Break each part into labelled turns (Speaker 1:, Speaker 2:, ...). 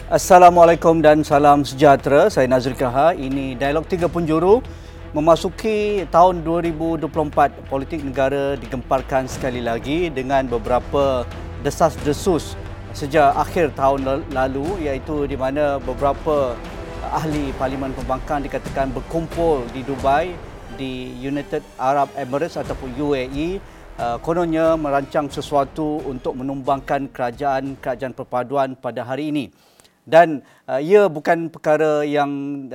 Speaker 1: Assalamualaikum dan salam sejahtera. Saya Nazri Kaha. Ini Dialog Tiga Penjuru. Memasuki tahun 2024, politik negara digemparkan sekali lagi dengan beberapa desas-desus sejak akhir tahun lalu, iaitu di mana beberapa ahli Parlimen Pembangkang dikatakan berkumpul di Dubai, di United Arab Emirates ataupun UAE, kononnya merancang sesuatu untuk menumbangkan kerajaan perpaduan pada hari ini. Dan ia bukan perkara yang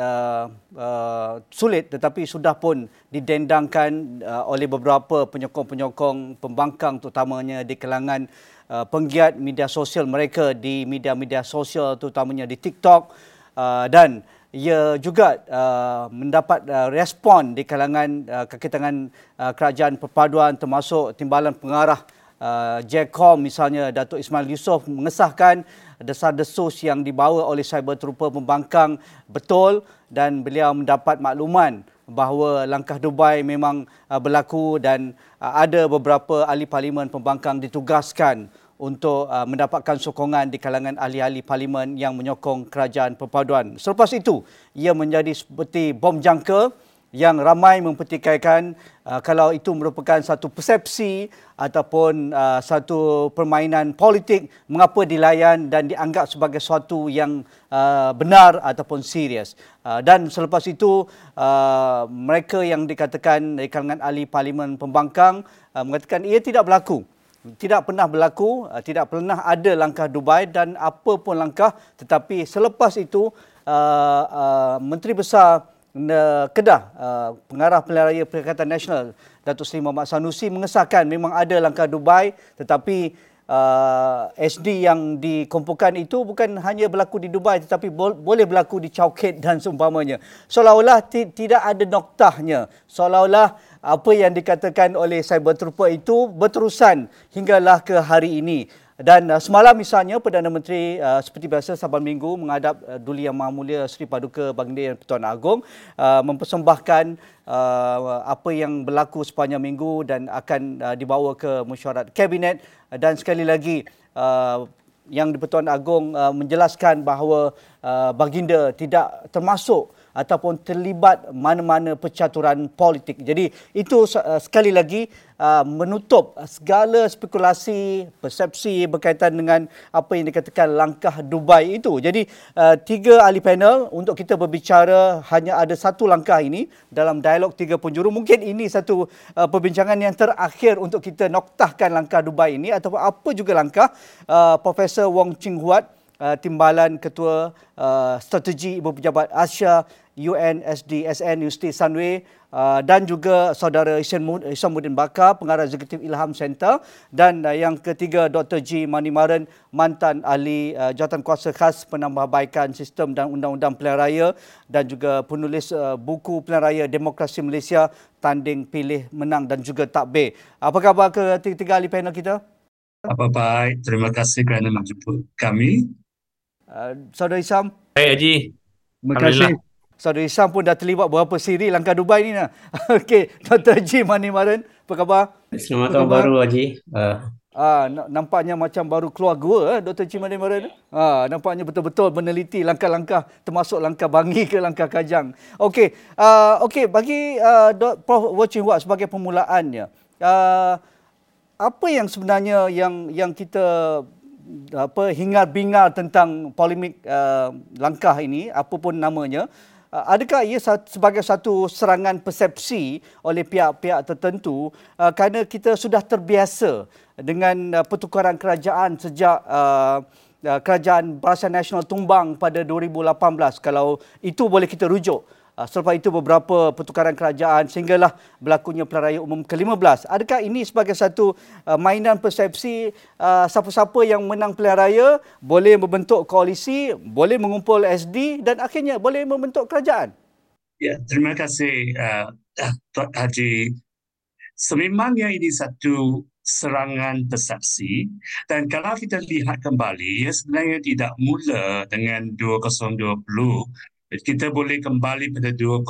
Speaker 1: sulit, tetapi sudah pun didendangkan oleh beberapa penyokong-penyokong pembangkang, terutamanya di kalangan penggiat media sosial mereka di media-media sosial, terutamanya di TikTok, dan ia juga mendapat respon di kalangan kakitangan kerajaan perpaduan, termasuk Timbalan Pengarah JCOM misalnya, Datuk Ismail Yusof mengesahkan desas-desus yang dibawa oleh Cyber Trooper Pembangkang betul, dan beliau mendapat makluman bahawa langkah Dubai memang berlaku, dan ada beberapa ahli Parlimen Pembangkang ditugaskan untuk mendapatkan sokongan di kalangan ahli-ahli Parlimen yang menyokong kerajaan perpaduan. Selepas itu, ia menjadi seperti bom jangka yang ramai mempertikaikan kalau itu merupakan satu persepsi ataupun satu permainan politik, mengapa dilayan dan dianggap sebagai sesuatu yang benar ataupun serius. Dan selepas itu, mereka yang dikatakan di kalangan ahli Parlimen Pembangkang mengatakan ia tidak berlaku. Tidak pernah berlaku, tidak pernah ada langkah Dubai dan apa pun langkah. Tetapi selepas itu, Menteri Besar Kedah, Pengarah Pilihan Raya Perikatan Nasional, Datuk Seri Mohamad Sanusi mengesahkan memang ada langkah Dubai, tetapi SD yang dikumpulkan itu bukan hanya berlaku di Dubai, tetapi boleh berlaku di Chowkit dan seumpamanya. Seolah-olah tidak ada noktahnya. Seolah-olah apa yang dikatakan oleh Cyber Trooper itu berterusan hinggalah ke hari ini. Dan semalam misalnya Perdana Menteri seperti biasa Saban Minggu menghadap Duli Yang Maha Mulia Seri Paduka Baginda Yang Pertuan Agong, mempersembahkan apa yang berlaku sepanjang minggu dan akan dibawa ke mesyuarat Kabinet. Dan sekali lagi Yang di-Pertuan Agong menjelaskan bahawa Baginda tidak termasuk ataupun terlibat mana-mana percaturan politik. Jadi itu sekali lagi menutup segala spekulasi, persepsi berkaitan dengan apa yang dikatakan langkah Dubai itu. Jadi tiga ahli panel untuk kita berbicara hanya ada satu langkah ini dalam Dialog Tiga Penjuru. Mungkin ini satu perbincangan yang terakhir untuk kita noktahkan langkah Dubai ini ataupun apa juga langkah. Profesor Wong Ching Huat, Timbalan Ketua Strategi Ibu Pejabat Asia UNSDSN Universiti Sunway, dan juga saudara Isamuddin Bakar, Pengarah Eksekutif Ilham Center, dan yang ketiga Dr. G. Manimaran, mantan ahli Jawatankuasa Khas Penambahbaikan Sistem dan Undang-Undang Pilihan Raya, dan juga penulis buku Pilihan Raya Demokrasi Malaysia, Tanding Pilih Menang dan juga Takbir. Apa khabar ketiga ahli panel kita?
Speaker 2: Apa baik, terima kasih kerana menjemput kami.
Speaker 1: Saudara Isam.
Speaker 3: Baik Haji.
Speaker 1: Terima kasih. Saudara Isam pun dah terlibat beberapa siri langkah Dubai ni. Okey, Dr. G. Manimaran, apa khabar?
Speaker 3: Selamat tahun baru Haji.
Speaker 1: Nampaknya macam baru keluar gua, Dr. G. Manimaran. Nampaknya betul-betul meneliti langkah-langkah, termasuk langkah Bangi ke langkah Kajang. Okey, bagi Prof. Wong Ching Huat sebagai permulaannya, apa yang sebenarnya yang kita hingar-bingar tentang polemik langkah ini, apapun namanya, adakah ia sebagai satu serangan persepsi oleh pihak-pihak tertentu kerana kita sudah terbiasa dengan pertukaran kerajaan sejak Kerajaan Barisan Nasional tumbang pada 2018, kalau itu boleh kita rujuk. Selepas itu beberapa pertukaran kerajaan sehinggalah berlakunya Pilihan Raya Umum ke-15. Adakah ini sebagai satu mainan persepsi, siapa-siapa yang menang Pilihan Raya boleh membentuk koalisi, boleh mengumpul SD dan akhirnya boleh membentuk kerajaan?
Speaker 2: Ya, terima kasih Tuan Haji. Sememangnya ini satu serangan persepsi, dan kalau kita lihat kembali, ia sebenarnya tidak mula dengan 2020. Kita boleh kembali pada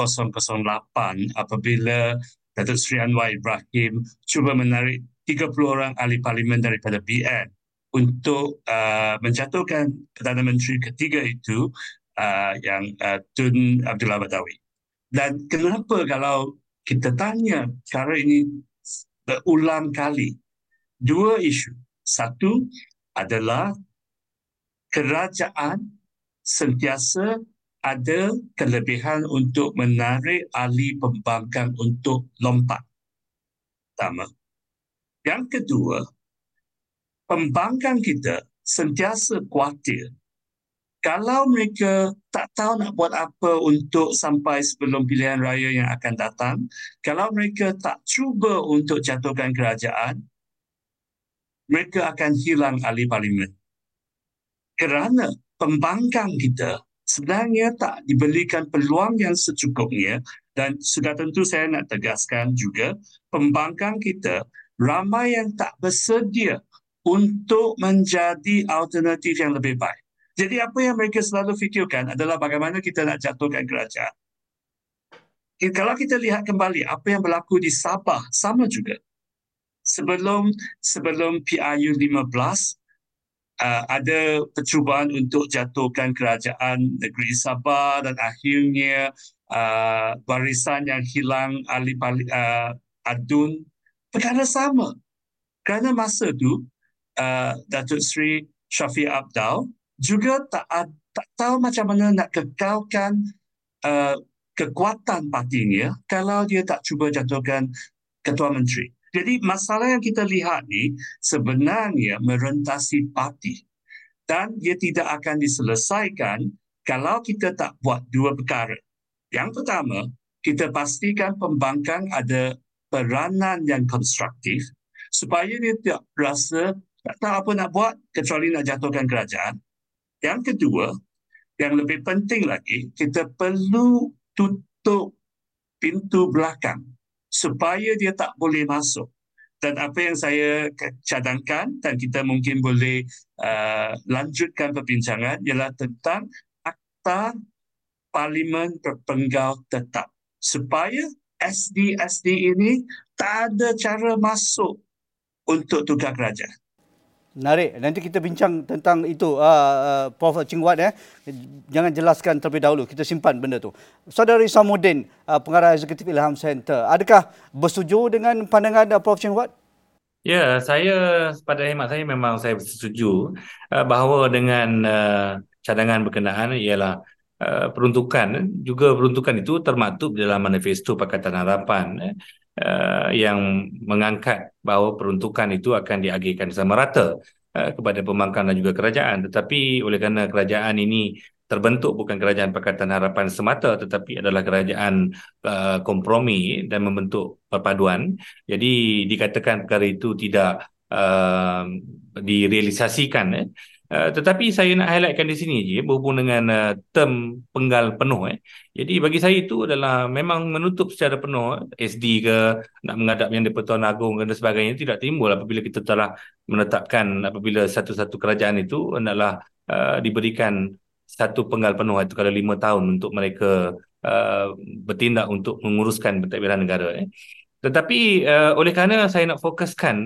Speaker 2: 2008 apabila Datuk Seri Anwar Ibrahim cuba menarik 30 orang ahli parlimen daripada BN untuk menjatuhkan Perdana Menteri ketiga itu yang Tun Abdullah Badawi. Dan kenapa kalau kita tanya perkara ini berulang kali? Dua isu. Satu adalah kerajaan sentiasa ada kelebihan untuk menarik ahli pembangkang untuk lompat. Pertama. Yang kedua, pembangkang kita sentiasa khawatir kalau mereka tak tahu nak buat apa untuk sampai sebelum pilihan raya yang akan datang, kalau mereka tak cuba untuk jatuhkan kerajaan, mereka akan hilang ahli parlimen. Kerana pembangkang kita sebenarnya tak diberikan peluang yang secukupnya, dan sudah tentu saya nak tegaskan juga, pembangkang kita ramai yang tak bersedia untuk menjadi alternatif yang lebih baik. Jadi apa yang mereka selalu fikirkan adalah bagaimana kita nak jatuhkan kerajaan. Kalau kita lihat kembali apa yang berlaku di Sabah, sama juga. Sebelum PRU 15, ada percubaan untuk jatuhkan kerajaan negeri Sabah dan akhirnya barisan yang hilang ahli ADUN perkara sama. Kerana masa tu Datuk Seri Syafiq Abdal juga tak tahu macam mana nak kekalkan kekuatan partinya kalau dia tak cuba jatuhkan Ketua Menteri. Jadi masalah yang kita lihat ni sebenarnya merentasi parti dan dia tidak akan diselesaikan kalau kita tak buat dua perkara. Yang pertama, kita pastikan pembangkang ada peranan yang konstruktif supaya dia tidak rasa tak tahu apa nak buat kecuali nak jatuhkan kerajaan. Yang kedua, yang lebih penting lagi, kita perlu tutup pintu belakang supaya dia tak boleh masuk. Dan apa yang saya cadangkan dan kita mungkin boleh lanjutkan perbincangan ialah tentang Akta Parlimen Berpenggal Tetap. Supaya SD ini tak ada cara masuk untuk tukar kerajaan.
Speaker 1: Menarik. Nanti kita bincang tentang itu, Prof. Ching Wat. Jangan jelaskan terlebih dahulu. Kita simpan benda tu. Saudari Samuddin, Pengarah Eksekutif Ilham Center. Adakah bersetuju dengan pandangan Prof. Ching Wat?
Speaker 3: Ya, pada hemat saya memang saya setuju bahawa dengan cadangan berkenaan ialah peruntukan itu termaktub dalam manifesto Pakatan Harapan yang mengangkat bahawa peruntukan itu akan diagihkan sama rata kepada pembangkang dan juga kerajaan. Tetapi oleh kerana kerajaan ini terbentuk bukan kerajaan Pakatan Harapan semata tetapi adalah kerajaan kompromi dan membentuk perpaduan, jadi dikatakan perkara itu tidak direalisasikan. Tetapi saya nak highlightkan di sini je berhubung dengan term penggal penuh. Jadi bagi saya itu adalah memang menutup secara penuh SD ke nak menghadap Yang di-Pertuan Agong dan sebagainya tidak timbul apabila kita telah menetapkan apabila satu-satu kerajaan itu hendaklah diberikan satu penggal penuh, itu kalau 5 tahun untuk mereka bertindak untuk menguruskan pentadbiran negara. Tetapi oleh kerana saya nak fokuskan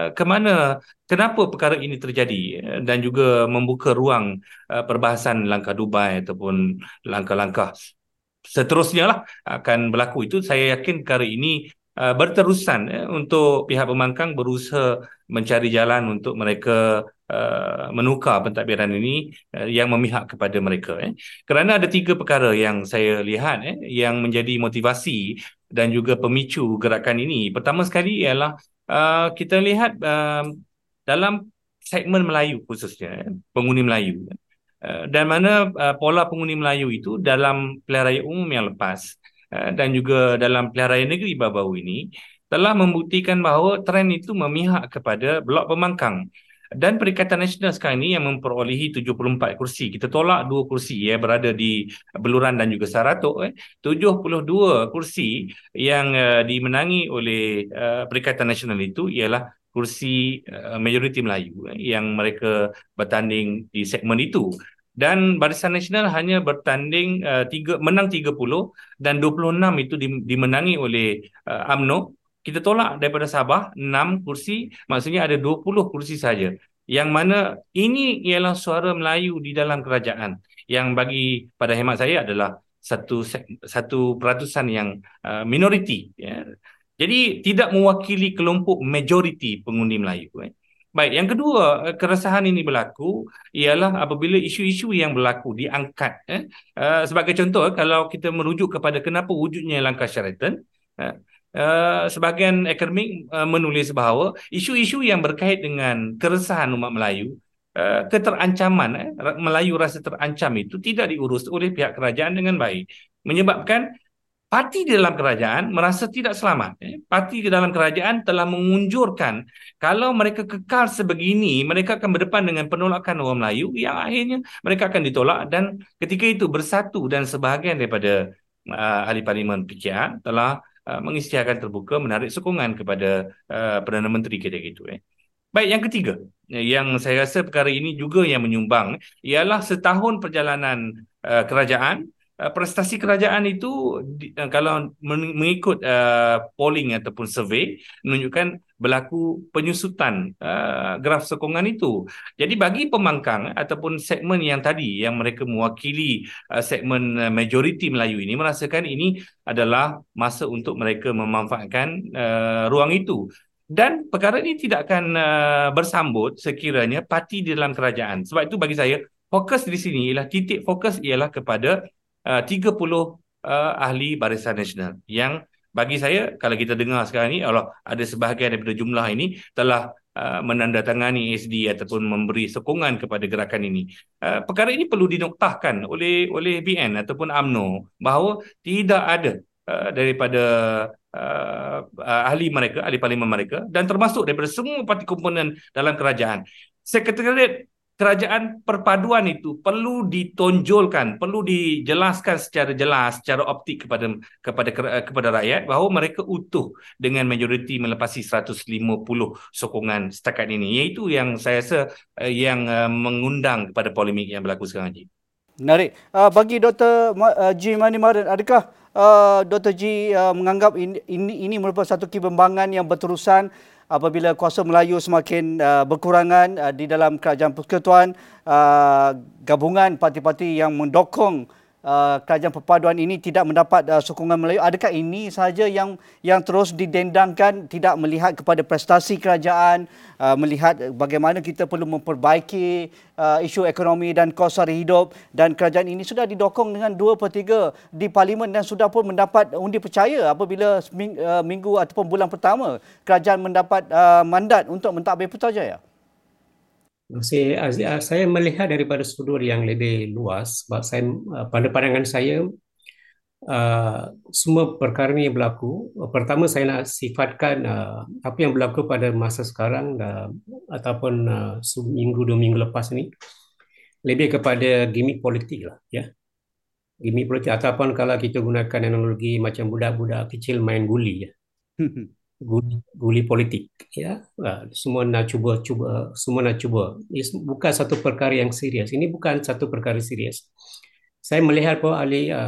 Speaker 3: kenapa perkara ini terjadi dan juga membuka ruang perbahasan langkah Dubai ataupun langkah-langkah seterusnya lah akan berlaku, itu saya yakin perkara ini berterusan untuk pihak pembangkang berusaha mencari jalan untuk mereka menukar pentadbiran ini yang memihak kepada mereka. Kerana ada 3 perkara yang saya lihat yang menjadi motivasi dan juga pemicu gerakan ini. Pertama sekali ialah kita lihat dalam segmen Melayu khususnya, pengundi Melayu, dan mana pola pengundi Melayu itu dalam pilihan raya umum yang lepas dan juga dalam pilihan raya negeri baru-baru ini telah membuktikan bahawa trend itu memihak kepada blok pembangkang. Dan Perikatan Nasional sekarang ini yang memperolehi 74 kursi. Kita tolak 2 kursi berada di Beluran dan juga Saratok. 72 kursi yang dimenangi oleh Perikatan Nasional itu ialah kursi majoriti Melayu yang mereka bertanding di segmen itu. Dan Barisan Nasional hanya bertanding menang 30 dan 26 itu dimenangi oleh UMNO. Kita tolak daripada Sabah 6 kursi, maksudnya ada 20 kursi saja yang mana ini ialah suara Melayu di dalam kerajaan yang bagi pada hemat saya adalah satu peratusan yang minoriti, ya. Jadi tidak mewakili kelompok majoriti pengundi Melayu. Baik, yang kedua, keresahan ini berlaku ialah apabila isu-isu yang berlaku diangkat. Sebagai contoh, kalau kita merujuk kepada kenapa wujudnya langkah Sheraton, sebahagian akademik menulis bahawa isu-isu yang berkait dengan keresahan umat Melayu, keterancaman, Melayu rasa terancam itu tidak diurus oleh pihak kerajaan dengan baik, menyebabkan parti di dalam kerajaan merasa tidak selamat. Parti di dalam kerajaan telah mengunjurkan kalau mereka kekal sebegini, mereka akan berdepan dengan penolakan orang Melayu yang akhirnya mereka akan ditolak, dan ketika itu Bersatu dan sebahagian daripada ahli parlimen PKR telah mengisytiharkan terbuka menarik sokongan kepada Perdana Menteri ketika itu. Baik, yang ketiga, yang saya rasa perkara ini juga yang menyumbang ialah setahun perjalanan kerajaan. Prestasi kerajaan itu kalau mengikut polling ataupun survey menunjukkan berlaku penyusutan graf sokongan itu. Jadi bagi pembangkang ataupun segmen yang tadi yang mereka mewakili segmen majoriti Melayu ini merasakan ini adalah masa untuk mereka memanfaatkan ruang itu. Dan perkara ini tidak akan bersambut sekiranya parti di dalam kerajaan. Sebab itu bagi saya fokus di sini ialah titik fokus ialah kepada 30 ahli Barisan Nasional yang bagi saya kalau kita dengar sekarang ni Allah ada sebahagian daripada jumlah ini telah menandatangani SD ataupun memberi sokongan kepada gerakan ini. Perkara ini perlu dinoktahkan oleh BN ataupun UMNO bahawa tidak ada daripada ahli mereka, ahli parlimen mereka dan termasuk daripada semua parti komponen dalam kerajaan. Sekretariat kerajaan perpaduan itu perlu ditonjolkan, perlu dijelaskan secara jelas, secara optik kepada rakyat bahawa mereka utuh dengan majoriti melepasi 150 sokongan setakat ini. Iaitu yang saya rasa yang mengundang kepada polemik yang berlaku sekarang ini.
Speaker 1: Menarik. Bagi Dr. G. Manimaran, adakah Dr. G menganggap ini merupakan satu kebimbangan yang berterusan apabila kuasa Melayu semakin berkurangan di dalam kerajaan persekutuan, gabungan parti-parti yang mendokong kerajaan perpaduan ini tidak mendapat sokongan Melayu? Adakah ini sahaja yang terus didendangkan, tidak melihat kepada prestasi kerajaan, melihat bagaimana kita perlu memperbaiki isu ekonomi dan kos sara hidup, dan kerajaan ini sudah didokong dengan 2/3 di parlimen dan sudah pun mendapat undi percaya apabila minggu ataupun bulan pertama kerajaan mendapat mandat untuk mentadbir Putrajaya?
Speaker 4: Saya melihat daripada sudut yang lebih luas sebab pada pandangan saya semua perkara ini berlaku. Pertama saya nak sifatkan apa yang berlaku pada masa sekarang ataupun seminggu 2 minggu lepas ini lebih kepada gimmick politik lah, ya. Gimmick politik ataupun kalau kita gunakan analogi macam budak-budak kecil main guli, ya. Guli politik, ya. Semua nak cuba, semua nak cuba. Ini bukan satu perkara yang serius. Ini bukan satu perkara serius. Saya melihat bahawa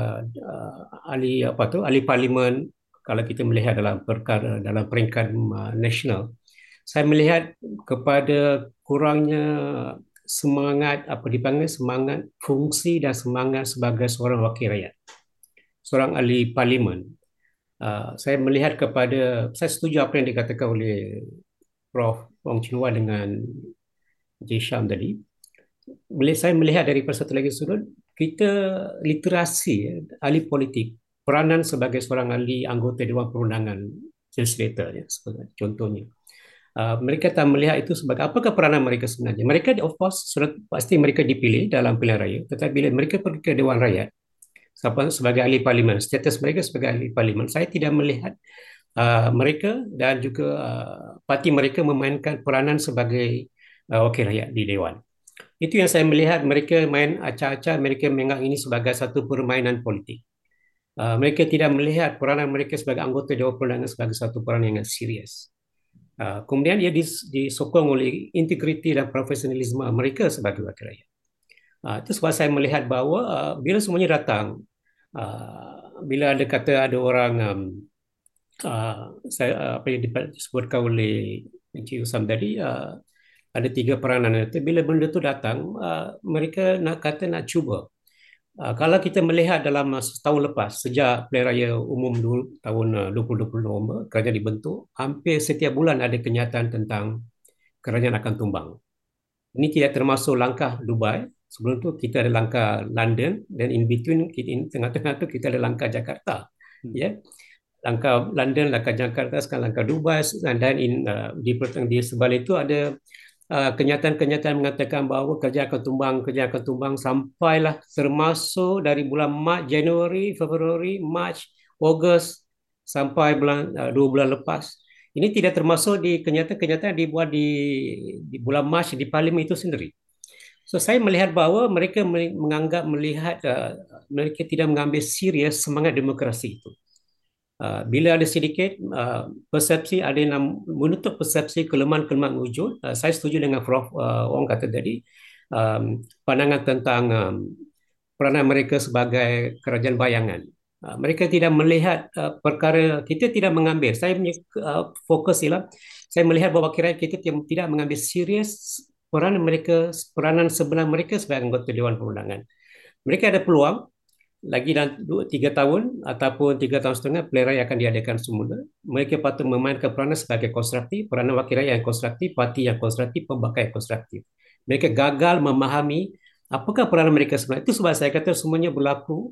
Speaker 4: ahli parlimen, kalau kita melihat dalam peringkat nasional, saya melihat kepada kurangnya semangat, semangat fungsi dan semangat sebagai seorang wakil rakyat, seorang ahli parlimen. Saya melihat saya setuju apa yang dikatakan oleh Prof. Wong Chin Hua dengan J. Sham tadi. Saya melihat dari satu lagi sudut, kita literasi ahli politik, peranan sebagai seorang ahli anggota Dewan Perundangan legislator, ya, contohnya. Mereka tak melihat itu sebagai apakah peranan mereka sebenarnya. Mereka of course sudah pasti mereka dipilih dalam pilihan raya, tetapi bila mereka pergi ke Dewan Rakyat sebagai ahli parlimen, status mereka sebagai ahli parlimen, saya tidak melihat mereka dan juga parti mereka memainkan peranan sebagai wakil rakyat di Dewan. Itu yang saya melihat, mereka main acak-acak, mereka menganggap ini sebagai satu permainan politik. Mereka tidak melihat peranan mereka sebagai anggota Dewan Perundangan sebagai satu peranan yang serius. Kemudian ia disokong oleh integriti dan profesionalisme mereka sebagai wakil rakyat. Itu sebab saya melihat bahawa bila semuanya datang, bila ada orang apa yang disebutkan oleh Encik Usam tadi, Ada 3 peranan itu. Bila benda tu datang, mereka nak cuba. Kalau kita melihat dalam setahun lepas, sejak Pilihan Raya Umum tahun 2020 November, kerajaan dibentuk, hampir setiap bulan ada kenyataan tentang kerajaan akan tumbang. Ini tidak termasuk langkah Dubai. Sebelum tu kita ada langkah London, dan in between, tengah-tengah tu kita ada langkah Jakarta. Ya, langkah London, langkah Jakarta, sekarang langkah Dubai, dan di sebalik itu ada kenyataan-kenyataan mengatakan bahawa kerajaan akan tumbang sampailah termasuk dari bulan Mac, Januari, Februari, Mac, Ogos sampai 2 bulan lepas. Ini tidak termasuk di kenyataan-kenyataan dibuat di bulan Mac di Parlimen itu sendiri. So saya melihat bahawa mereka melihat mereka tidak mengambil serius semangat demokrasi itu. Bila ada sedikit persepsi, ada yang menutup persepsi kelemahan-kelemahan wujud. Saya setuju dengan Prof. Ong kata tadi, pandangan tentang peranan mereka sebagai kerajaan bayangan. Mereka tidak melihat perkara, kita tidak mengambil. Saya punya fokus ialah, saya melihat bahawa kerajaan kita tidak mengambil serius peranan sebenar mereka sebagai anggota Dewan Perundangan. Mereka ada peluang lagi dalam 3 tahun ataupun 3 tahun setengah pilihan raya akan diadakan semula. Mereka patut memainkan peranan sebagai konstruktif, peranan wakil rakyat yang konstruktif, parti yang konstruktif, pembakar yang konstruktif. Mereka gagal memahami apakah peranan mereka sebenarnya. Itu sebab saya kata semuanya berlaku.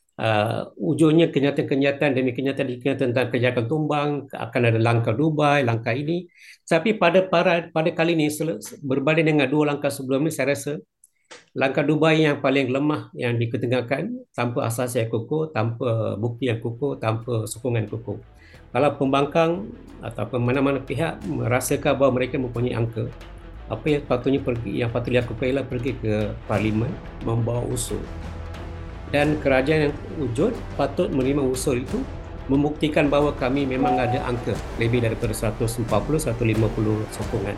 Speaker 4: Ujungnya kenyataan-kenyataan demi kenyataan tentang kerajaan tumbang, akan ada langkah Dubai, langkah ini. Tapi pada kali ini, berbanding dengan 2 langkah sebelum ini, saya rasa langkah Dubai yang paling lemah yang diketengahkan, tanpa asas yang kukuh, tanpa bukti yang kukuh, tanpa sokongan kukuh. Kalau pembangkang ataupun mana-mana pihak merasakan bahawa mereka mempunyai angka, apa yang patut dilakukan ialah pergi ke Parlimen, membawa usul. Dan kerajaan yang wujud patut menerima usul itu, membuktikan bahawa kami memang ada angka lebih daripada 140-150 sokongan.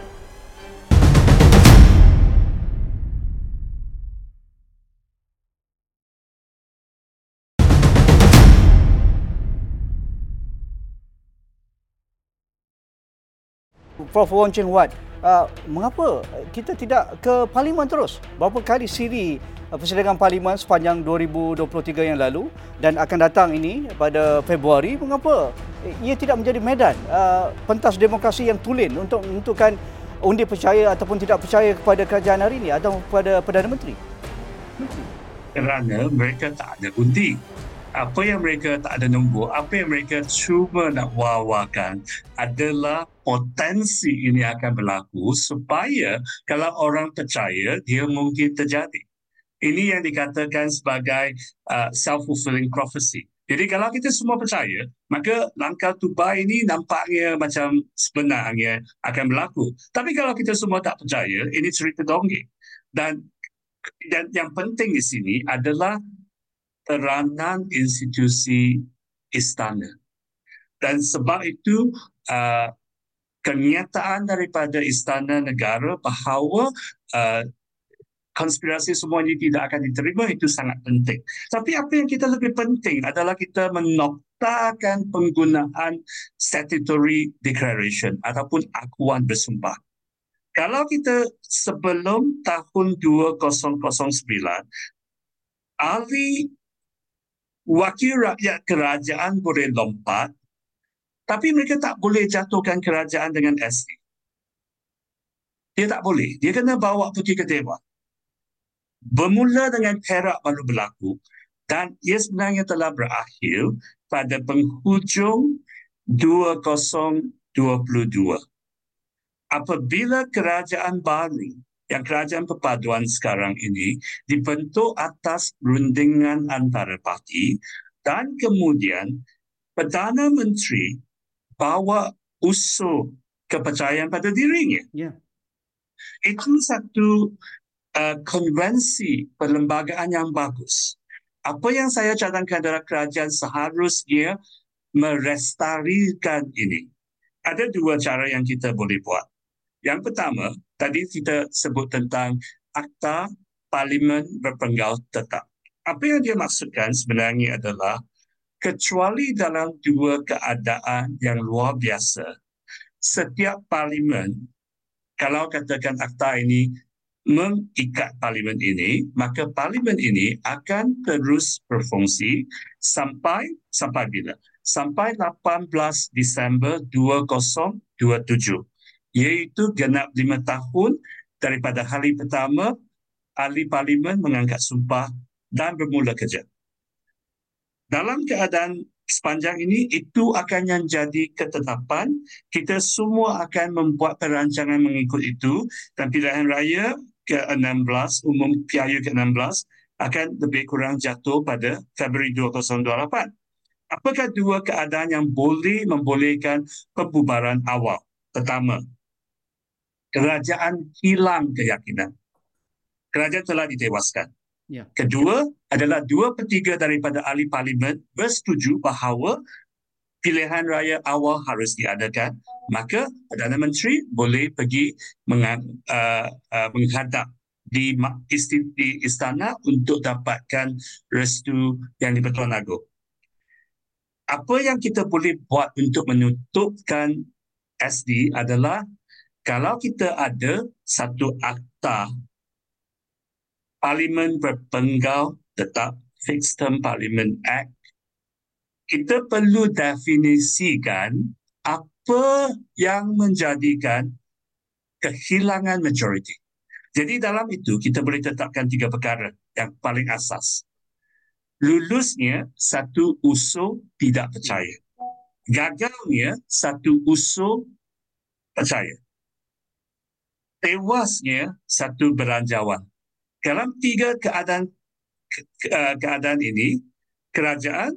Speaker 1: Prof. Wong Cheng Wat, mengapa kita tidak ke Parlimen terus? Berapa kali siri persidangan Parlimen sepanjang 2023 yang lalu dan akan datang ini pada Februari, mengapa ia tidak menjadi medan pentas demokrasi yang tulen untuk menentukan undi percaya ataupun tidak percaya kepada kerajaan hari ini atau kepada Perdana Menteri?
Speaker 2: Kerana mereka tak ada undi. Apa yang mereka tak ada nombor, apa yang mereka cuba nak wawakan adalah potensi ini akan berlaku supaya kalau orang percaya, dia mungkin terjadi. Ini yang dikatakan sebagai self-fulfilling prophecy. Jadi kalau kita semua percaya, maka langkah Dubai ini nampaknya macam sebenarnya akan berlaku. Tapi kalau kita semua tak percaya, ini cerita dongeng. Dan yang penting di sini adalah peranan institusi istana. Dan sebab itu kenyataan daripada istana negara bahawa konspirasi semua ini tidak akan diterima itu sangat penting. Tapi apa yang kita lebih penting adalah kita menoktakan penggunaan statutory declaration ataupun akuan bersumpah. Kalau kita sebelum tahun 2009, ahli wakil rakyat kerajaan boleh lompat, tapi mereka tak boleh jatuhkan kerajaan dengan SD. Dia tak boleh. Dia kena bawa pergi ke Dewan. Bermula dengan Perak baru berlaku dan ia sebenarnya telah berakhir pada penghujung 2022. Apabila kerajaan baru, yang kerajaan perpaduan sekarang ini dibentuk atas rundingan antara parti dan kemudian Perdana Menteri bawa usul kepercayaan pada dirinya.
Speaker 1: Yeah.
Speaker 2: Itu satu konvensi perlembagaan yang bagus. Apa yang saya cadangkan adalah kerajaan seharusnya merestarikan ini. Ada 2 cara yang kita boleh buat. Yang pertama, tadi kita sebut tentang Akta Parlimen Berpenggal Tetap. Apa yang dia maksudkan sebenarnya adalah kecuali dalam 2 keadaan yang luar biasa, setiap parlimen kalau katakan akta ini mengikat parlimen ini, maka parlimen ini akan terus berfungsi sampai bila? Sampai 18 Disember 2027, iaitu genap 5 tahun daripada hari pertama ahli parlimen mengangkat sumpah dan bermula kerja. Dalam keadaan sepanjang ini, itu akan menjadi ketetapan. Kita semua akan membuat perancangan mengikut itu, dan pilihan raya ke-16, umum PRU ke-16 akan lebih kurang jatuh pada Februari 2028. Apakah dua keadaan yang boleh membolehkan pembubaran awal? Pertama, kerajaan hilang keyakinan. Kerajaan telah ditewaskan.
Speaker 1: Ya.
Speaker 2: Kedua adalah 2/3 daripada ahli parlimen bersetuju bahawa pilihan raya awal harus diadakan. Maka Perdana Menteri boleh pergi menghadap di istana untuk dapatkan restu yang di-Pertuan Agong. Apa yang kita boleh buat untuk menutupkan SD adalah kalau kita ada satu akta Parlimen Berpenggal Tetap, Fixed Term Parliament Act, kita perlu definisikan apa yang menjadikan kehilangan majoriti. Jadi dalam itu kita boleh tetapkan 3 perkara yang paling asas. Lulusnya satu usul tidak percaya. Gagalnya satu usul percaya. Tewasnya satu beranjauan. Dalam 3 keadaan ini, kerajaan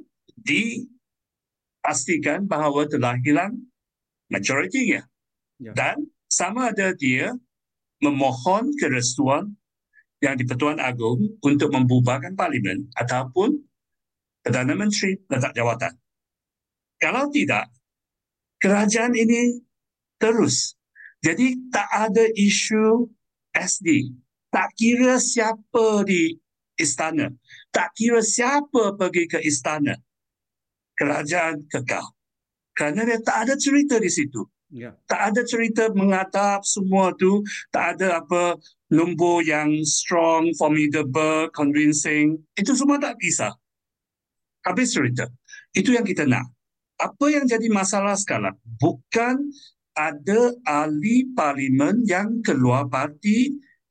Speaker 2: dipastikan bahawa telah hilang majoritinya.
Speaker 1: Ya.
Speaker 2: Dan sama ada dia memohon kerestuan yang di-Pertuan Agong untuk membubarkan parlimen ataupun Perdana Menteri letak jawatan. Kalau tidak, kerajaan ini terus. Jadi tak ada isu SD. Tak kira siapa di istana. Tak kira siapa pergi ke istana. Kerajaan kekal. Kerana dia tak ada cerita di situ.
Speaker 1: Ya.
Speaker 2: Tak ada cerita mengatap semua tu. Tak ada apa nombor yang strong, formidable, convincing. Itu semua tak kisah. Habis cerita. Itu yang kita nak. Apa yang jadi masalah sekarang? Bukan ada ahli parlimen yang keluar parti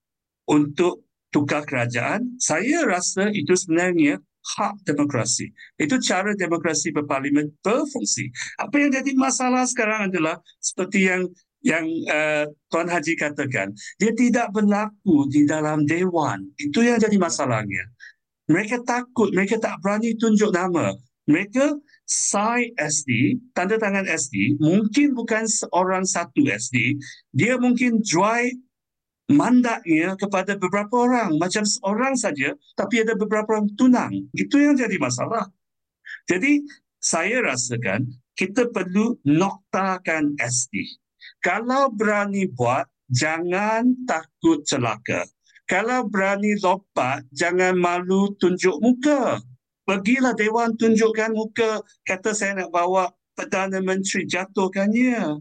Speaker 2: untuk tukar kerajaan. Saya rasa itu sebenarnya hak demokrasi. Itu cara demokrasi berparlimen berfungsi. Apa yang jadi masalah sekarang adalah seperti yang Tuan Haji katakan, dia tidak berlaku di dalam dewan. Itu yang jadi masalahnya. Mereka takut, mereka tak berani tunjuk nama. Mereka sign SD, tanda tangan SD, mungkin bukan seorang satu SD, dia mungkin jual mandatnya kepada beberapa orang, macam seorang saja, tapi ada beberapa orang tunang. Itu yang jadi masalah. Jadi, saya rasakan kita perlu noktakan SD. Kalau berani buat, jangan takut celaka. Kalau berani lompat, jangan malu tunjuk muka. Pergilah Dewan tunjukkan muka, kata saya nak bawa Perdana Menteri, jatuhkannya.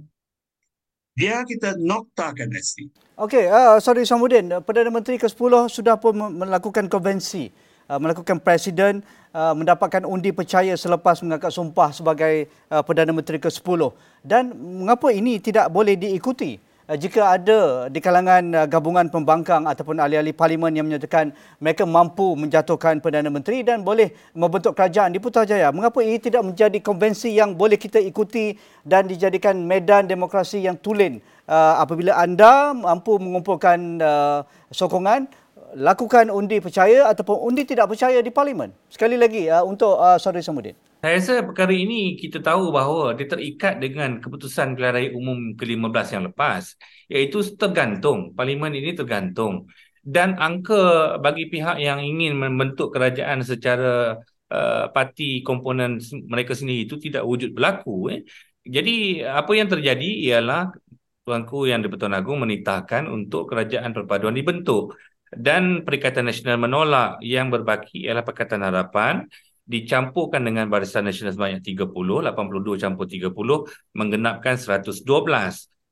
Speaker 2: Biar kita noktakan SD.
Speaker 1: Okey, Saudari Syamuddin, Perdana Menteri ke-10 sudah pun melakukan konvensi, melakukan presiden mendapatkan undi percaya selepas mengangkat sumpah sebagai Perdana Menteri ke-10. Dan mengapa ini tidak boleh diikuti? Jika ada di kalangan gabungan pembangkang ataupun ahli-ahli parlimen yang menyatakan mereka mampu menjatuhkan Perdana Menteri dan boleh membentuk kerajaan di Putrajaya, mengapa ini tidak menjadi konvensi yang boleh kita ikuti dan dijadikan medan demokrasi yang tulen? Apabila anda mampu mengumpulkan sokongan, lakukan undi percaya ataupun undi tidak percaya di parlimen. Sekali lagi untuk Saudari Syamuddin.
Speaker 3: Saya rasa perkara ini kita tahu bahawa dia terikat dengan keputusan pilihan raya umum ke-15 yang lepas, iaitu tergantung, parlimen ini tergantung. Dan angka bagi pihak yang ingin membentuk kerajaan secara parti komponen mereka sendiri itu tidak wujud berlaku. Jadi apa yang terjadi ialah Tuanku yang di-Pertuan Agong menitahkan untuk kerajaan perpaduan dibentuk. Dan Perikatan Nasional menolak. Yang berbaki ialah Pakatan Harapan, dicampurkan dengan Barisan Nasional sebanyak 30, 82 campur 30, menggenapkan 112.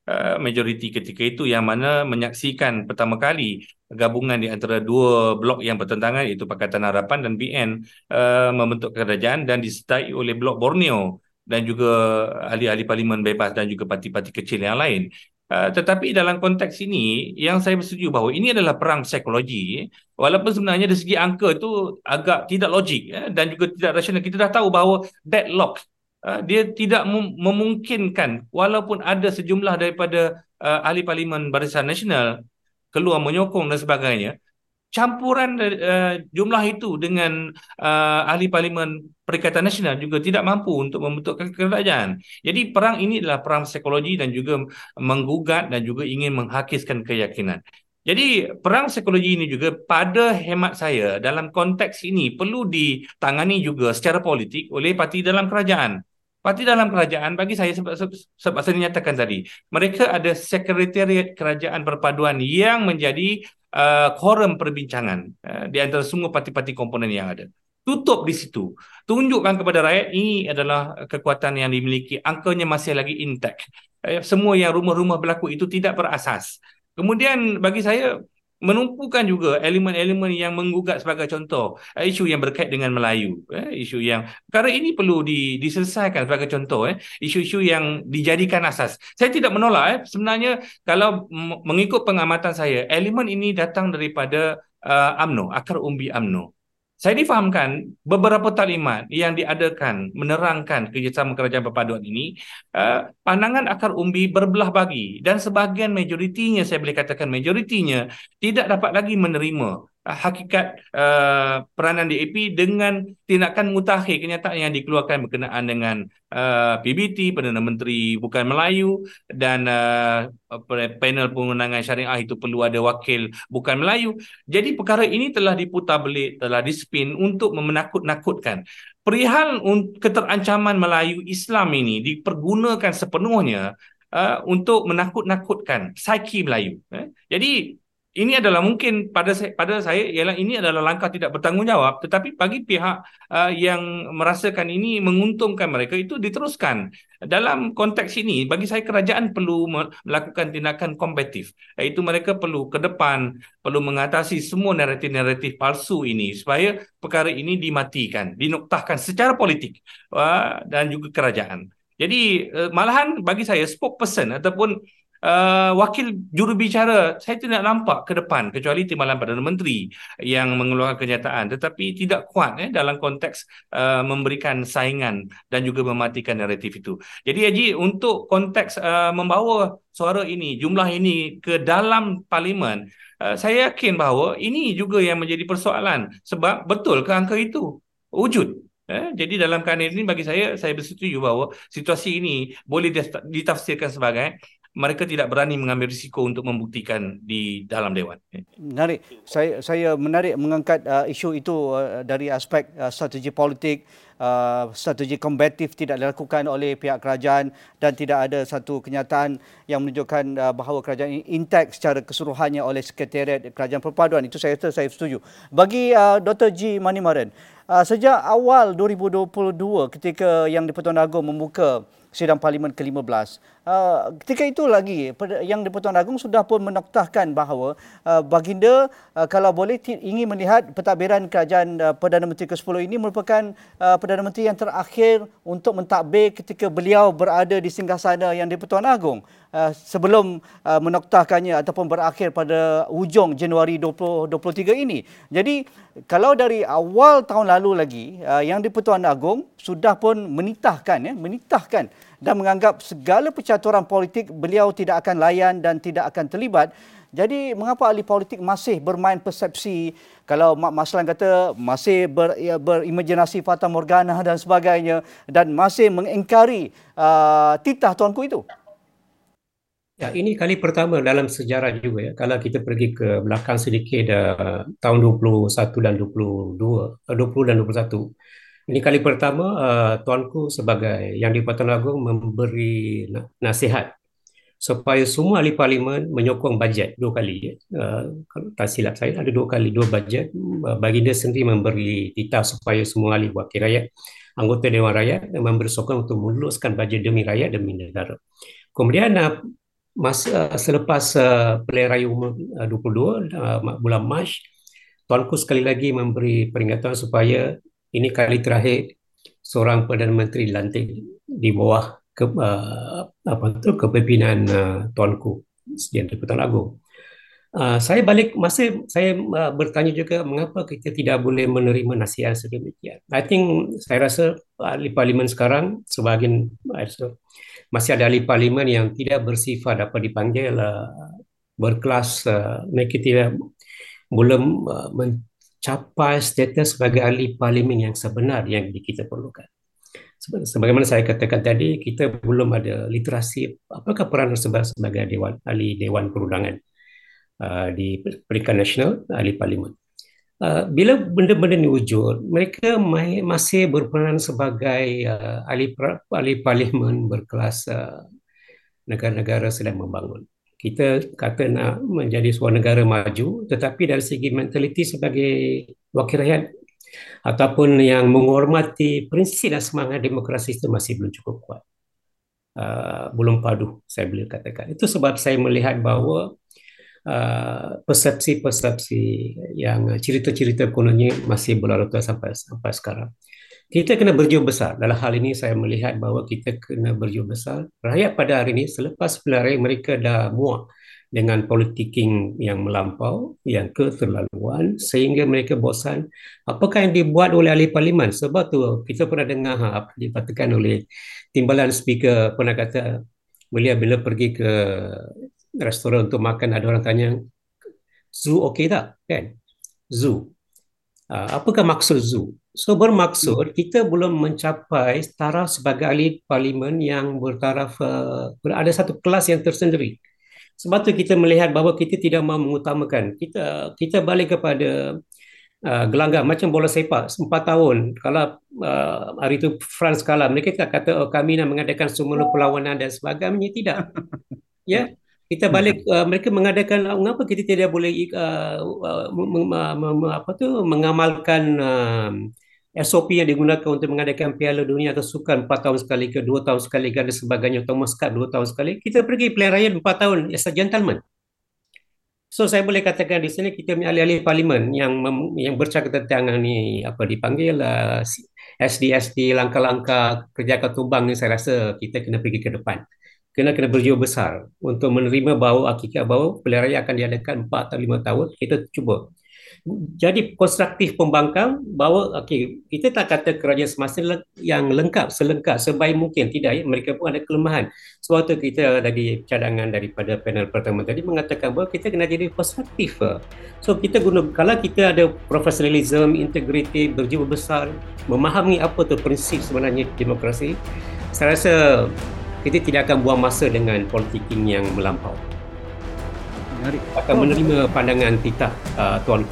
Speaker 3: majoriti ketika itu, yang mana menyaksikan pertama kali gabungan di antara dua blok yang bertentangan, iaitu Pakatan Harapan dan BN, membentuk kerajaan dan disertai oleh blok Borneo dan juga ahli-ahli parlimen bebas dan juga parti-parti kecil yang lain. Tetapi dalam konteks ini, yang saya bersetuju bahawa ini adalah perang psikologi, walaupun sebenarnya dari segi angka itu agak tidak logik, dan juga tidak rasional. Kita dah tahu bahawa deadlock, dia tidak memungkinkan, walaupun ada sejumlah daripada ahli parlimen Barisan Nasional keluar menyokong dan sebagainya, campuran jumlah itu dengan ahli parlimen Perikatan Nasional juga tidak mampu untuk membentukkan kerajaan. Jadi perang ini adalah perang psikologi dan juga menggugat dan juga ingin menghakiskan keyakinan. Jadi perang psikologi ini juga pada hemat saya dalam konteks ini perlu ditangani juga secara politik oleh parti dalam kerajaan. Parti dalam kerajaan bagi saya, sebab saya nyatakan tadi, mereka ada sekretariat kerajaan perpaduan yang menjadi quorum perbincangan di antara semua parti-parti komponen yang ada. Tutup di situ. Tunjukkan kepada rakyat ini adalah kekuatan yang dimiliki, angkanya masih lagi intact. Semua yang rumah-rumah berlaku itu tidak berasas. Kemudian bagi saya menumpukan juga elemen-elemen yang menggugat, sebagai contoh isu yang berkait dengan Melayu, isu yang perkara ini perlu diselesaikan, sebagai contoh isu-isu yang dijadikan asas. Saya tidak menolak sebenarnya, kalau mengikut pengamatan saya, elemen ini datang daripada UMNO, akar umbi UMNO. Saya difahamkan beberapa taklimat yang diadakan menerangkan kerjasama kerajaan perpaduan ini, pandangan akar umbi berbelah bagi, dan sebahagian majoritinya, saya boleh katakan majoritinya, tidak dapat lagi menerima hakikat peranan DAP dengan tindakan mutakhir kenyataan yang dikeluarkan berkenaan dengan PBT, Perdana Menteri bukan Melayu, dan panel pemenangan syariah itu perlu ada wakil bukan Melayu. Jadi perkara ini telah diputar belit, telah dispin untuk menakut-nakutkan. Perihal keterancaman Melayu Islam ini dipergunakan sepenuhnya untuk menakut-nakutkan psiki Melayu. Jadi ini adalah mungkin pada saya ialah ini adalah langkah tidak bertanggungjawab, tetapi bagi pihak yang merasakan ini menguntungkan mereka, itu diteruskan. Dalam konteks ini, bagi saya kerajaan perlu melakukan tindakan kombatif, iaitu mereka perlu ke depan, perlu mengatasi semua naratif-naratif palsu ini supaya perkara ini dimatikan, dinoktahkan secara politik dan juga kerajaan. Jadi malahan bagi saya spokesperson ataupun wakil jurubicara, saya tidak nampak ke depan kecuali timbalan Perdana Menteri yang mengeluarkan kenyataan, tetapi tidak kuat dalam konteks memberikan saingan dan juga mematikan naratif itu. Jadi Haji, untuk konteks membawa suara ini, jumlah ini ke dalam parlimen, saya yakin bahawa ini juga yang menjadi persoalan, sebab betul ke angka itu wujud. Jadi dalam keadaan ini bagi saya bersetuju bahawa situasi ini boleh ditafsirkan sebagai mereka tidak berani mengambil risiko untuk membuktikan di dalam Dewan.
Speaker 1: Menarik. Saya menarik mengangkat isu itu dari aspek strategi politik, strategi kombatif tidak dilakukan oleh pihak kerajaan, dan tidak ada satu kenyataan yang menunjukkan bahawa kerajaan ini intact secara keseluruhannya oleh Sekretariat Kerajaan Perpaduan. Itu saya setuju. Bagi Dr. G. Manimaran, sejak awal 2022 ketika Yang di-Pertuan Agong membuka sidang parlimen ke-15, ketika itu lagi Yang di-Pertuan Agong sudah pun menoktahkan bahawa baginda kalau boleh ingin melihat pentadbiran kerajaan Perdana Menteri ke-10 ini merupakan Perdana Menteri yang terakhir untuk mentadbir ketika beliau berada di singgasana Yang di-Pertuan Agong sebelum menoktahkannya ataupun berakhir pada hujung Januari 2023 ini. Jadi kalau dari awal tahun lalu lagi Yang di-Pertuan Agong sudah pun menitahkan dan menganggap segala percaturan politik beliau tidak akan layan dan tidak akan terlibat. Jadi mengapa ahli politik masih bermain persepsi, kalau Mak Maslan kata masih berimajinasi fata morgana dan sebagainya, dan masih mengingkari titah tuanku itu?
Speaker 4: Ya, ini kali pertama dalam sejarah juga ya. Kalau kita pergi ke belakang sedikit tahun 21 dan 20 dan 21. Ini kali pertama tuanku sebagai Yang di-Pertuan Agong memberi nasihat supaya semua ahli parlimen menyokong bajet 2 kali. Kalau tak silap saya ada 2 kali 2 bajet. Baginda sendiri memberi titah supaya semua ahli wakil rakyat, anggota Dewan Rakyat memberi sokongan untuk meluluskan bajet demi rakyat demi negara. Kemudian selepas Pilihan Raya Umum 22 bulan Mac, Tuanku sekali lagi memberi peringatan supaya ini kali terakhir seorang Perdana Menteri dilantik di bawah kepimpinan Tuanku Sdn Pertuan Agong. Saya bertanya juga mengapa kita tidak boleh menerima nasihat sedemikian. Saya rasa ahli parlimen sekarang sebahagian masih ada ahli parlimen yang tidak bersifat dapat dipanggil berkelas, mereka tidak belum mencapai status sebagai ahli parlimen yang sebenar yang kita perlukan. Sebagaimana saya katakan tadi, kita belum ada literasi apakah peran sebagai ahli Dewan Perundangan di peringkat nasional, ahli parlimen. Bila benda-benda ini wujud, mereka masih berperan sebagai ahli parlimen berkelas negara-negara sedang membangun. Kita kata nak menjadi sebuah negara maju, tetapi dari segi mentaliti sebagai wakil rakyat ataupun yang menghormati prinsip dan semangat demokrasi itu masih belum cukup kuat. Belum padu, saya boleh katakan. Itu sebab saya melihat bahawa persepsi-persepsi yang cerita-cerita kononnya masih berlarut sampai sekarang. Kita kena berjuang besar. Dalam hal ini saya melihat bahawa kita kena berjuang besar. Rakyat pada hari ini selepas pilihan raya mereka dah muak dengan politiking yang melampau, yang keterlaluan sehingga mereka bosan. Apakah yang dibuat oleh ahli parlimen? Sebab tu kita pernah dengar apa dikatakan oleh timbalan speaker pernah kata beliau bila pergi ke restoran untuk makan ada orang tanya zoo okey tak? Kan? Zoo. Apakah maksud zoo? So bermaksud kita belum mencapai taraf sebagai ahli parlimen yang bertaraf ada satu kelas yang tersendiri. Sebab tu kita melihat bahawa kita tidak mahu mengutamakan. Kita balik kepada gelanggang macam bola sepak 4 tahun. Kalau hari itu France kalah, mereka tak kata kami nak mengadakan semula perlawanan dan sebagainya. Tidak. Ya. Kita balik mereka mengadakan mengapa kita tidak boleh mengamalkan SOP yang digunakan untuk mengadakan Piala Dunia atau Sukan 4 tahun sekali ke 2 tahun sekali ke dan sebagainya atau Muscat 2 tahun sekali. Kita pergi pilihan raya 4 tahun as a gentleman. So saya boleh katakan di sini kita punya ahli-ahli parlimen yang bercakap tentang ni apa dipanggil SD langkah-langkah kerja ketubang ni, saya rasa kita kena pergi ke depan. Kena berjiwa besar untuk menerima bahawa hakikat bahawa pilihan raya akan diadakan 4 atau 5 tahun. Kita cuba jadi konstruktif pembangkang bahawa kita tak kata kerajaan semasa yang selengkap sebaik mungkin, tidak ya, mereka pun ada kelemahan. Sebab tu kita tadi cadangan daripada panel pertama tadi mengatakan bahawa kita kena jadi konstruktif. So kita guna, kalau kita ada profesionalism, integriti, berjiwa besar, memahami apa tu prinsip sebenarnya demokrasi, saya rasa kita tidak akan buang masa dengan politiking yang melampau. Akan menerima pandangan titah tuanku.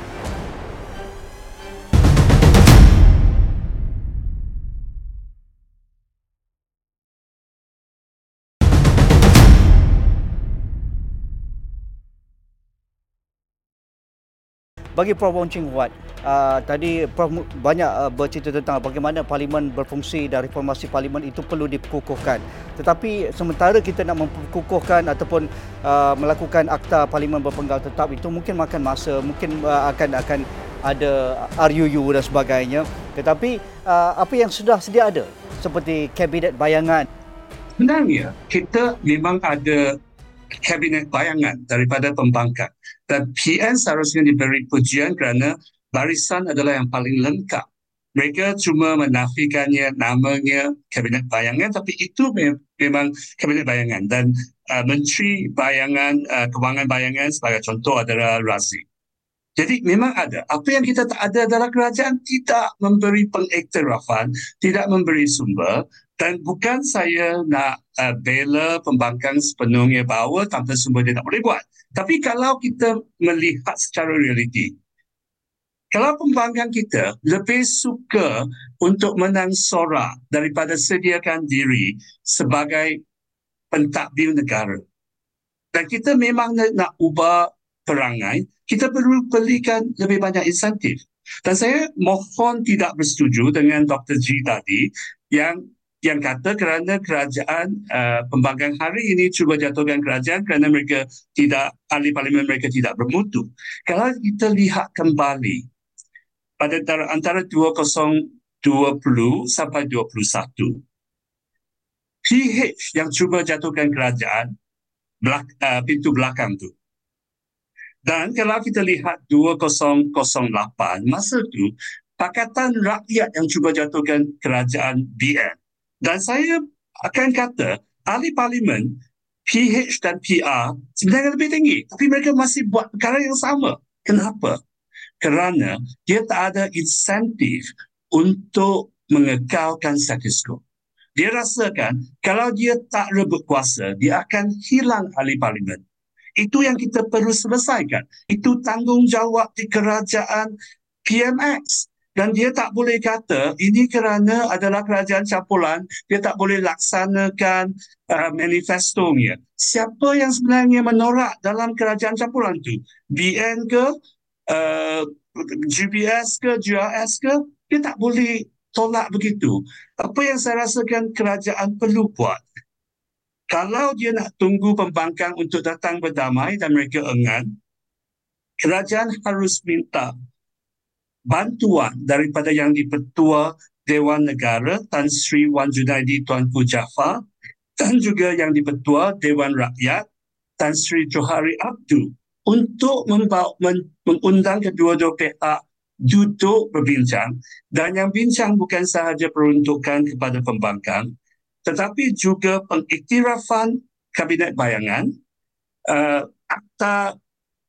Speaker 1: Bagi Prof Wong Ching Huat, tadi Prof banyak bercerita tentang bagaimana parlimen berfungsi dan reformasi parlimen itu perlu dikukuhkan. Tetapi sementara kita nak mengukuhkan ataupun melakukan akta parlimen berpenggal tetap itu mungkin makan masa, mungkin akan ada RUU dan sebagainya. Tetapi apa yang sudah sedia ada seperti kabinet bayangan.
Speaker 2: Sebenarnya kita memang ada kabinet bayangan daripada pembangkang dan PN seharusnya diberi pujian kerana barisan adalah yang paling lengkap. Mereka cuma menafikannya namanya kabinet bayangan, tapi itu memang kabinet bayangan dan menteri bayangan, kewangan bayangan sebagai contoh adalah Razi. Jadi memang ada. Apa yang kita tak ada adalah kerajaan tidak memberi pengiktirafan, tidak memberi sumber. Dan bukan saya nak bela pembangkang sepenuhnya bahawa tanpa sumber dia tak boleh buat. Tapi kalau kita melihat secara realiti, kalau pembangkang kita lebih suka untuk menang sorak daripada sediakan diri sebagai pentadbir negara, dan kita memang nak ubah perangai, kita perlu berikan lebih banyak insentif. Dan saya mohon tidak bersetuju dengan Dr. G tadi yang yang kata kerana kerajaan pembangkang hari ini cuba jatuhkan kerajaan kerana mereka tidak, ahli parlimen mereka tidak bermutu. Kalau kita lihat kembali pada antara 2020 sampai 21, PH yang cuba jatuhkan kerajaan pintu belakang tu. Dan kalau kita lihat 2008, masa tu Pakatan Rakyat yang cuba jatuhkan kerajaan BN. Dan saya akan kata ahli parlimen PH dan PR sebenarnya lebih tinggi, tapi mereka masih buat perkara yang sama. Kenapa? Kerana dia tak ada insentif untuk mengekalkan status quo. Dia rasakan kalau dia tak rebut kuasa, dia akan hilang ahli parlimen. Itu yang kita perlu selesaikan. Itu tanggungjawab di kerajaan PMX. Dan dia tak boleh kata ini kerana adalah kerajaan campuran, dia tak boleh laksanakan manifestonya. Siapa yang sebenarnya menolak dalam kerajaan campuran tu? BN ke? GBS ke? GRS ke? Dia tak boleh tolak begitu. Apa yang saya rasakan kerajaan perlu buat? Kalau dia nak tunggu pembangkang untuk datang berdamai dan mereka enggan, kerajaan harus minta bantuan daripada Yang di-Pertua Dewan Negara Tan Sri Wan Junaidi Tuanku Jaafar dan juga Yang di-Pertua Dewan Rakyat Tan Sri Johari Abdu untuk mengundang kedua-dua pihak duduk berbincang, dan yang bincang bukan sahaja peruntukan kepada pembangkang tetapi juga pengiktirafan Kabinet Bayangan, Akta